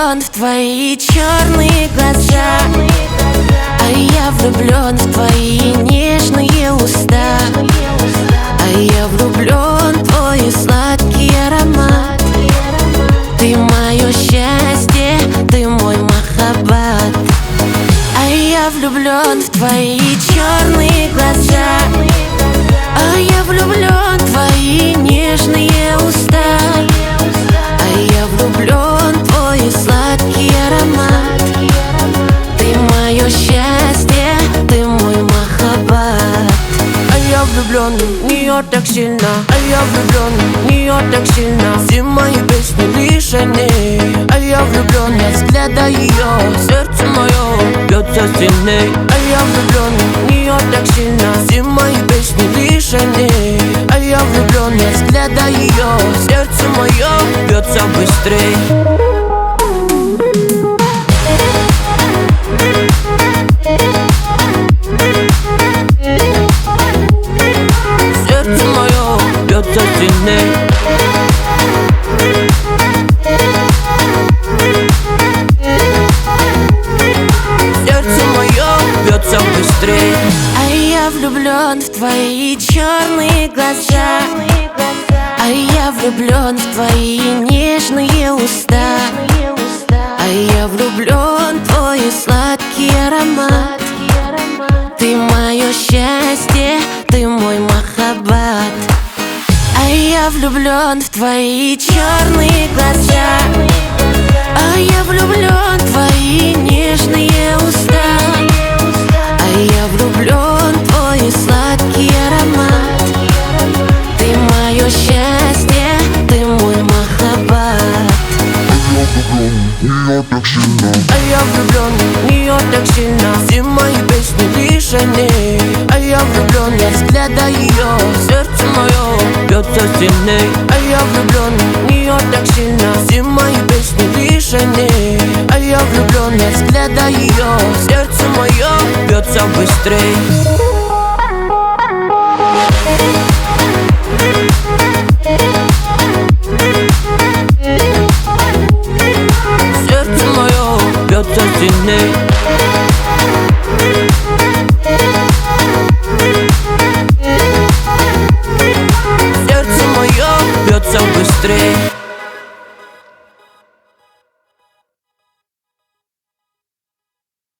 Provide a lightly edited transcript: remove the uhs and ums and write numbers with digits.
влюблен в твои черные глаза, а я влюблен в твои нежные уста, а я влюблен в твой сладкий аромат. Ты мое счастье, ты мой махаббат. А я влюблен в твои черные глаза, а я влюблен в твои нежные уста, а я влюблен в твой сладкий аромат. Ты мое счастье, ты мой махаббат. А я влюблен в нее так сильно, а я влюблен в нее так сильно. Все мои песни лишь о ней. А я влюблен от взгляда ее, сердце мое бьется сильней. А я влюблен в нее так сильно, все мои песни лишь о ней. А я влюблен от взгляда ее, сердце мое бьется быстрей. Сердце мое бьется сильней. Сердце мое бьется быстрей. А я влюблен в твои черные глаза, а я влюблен в твои нежные уста, а я влюблен в твой сладкий аромат. Ты мое счастье, ты мой махаббат. А я влюблен в твои черные глаза, а я влюблен в твои нежные уста, а я влюблен в твой сладкий аромат. Ты мое счастье, ты мой махаббат. А я влюблен в нее так сильно, все мои песни лишь о ней. А я влюблен от взгляда ее, сердце мое бьется сильней. А я влюблен в нее так сильно, все мои песни лишь о ней. А я влюблен от взгляда ее, сердце мое бьется быстрей. Сердце мое бьется сильней. Сердце мое бьется быстрей.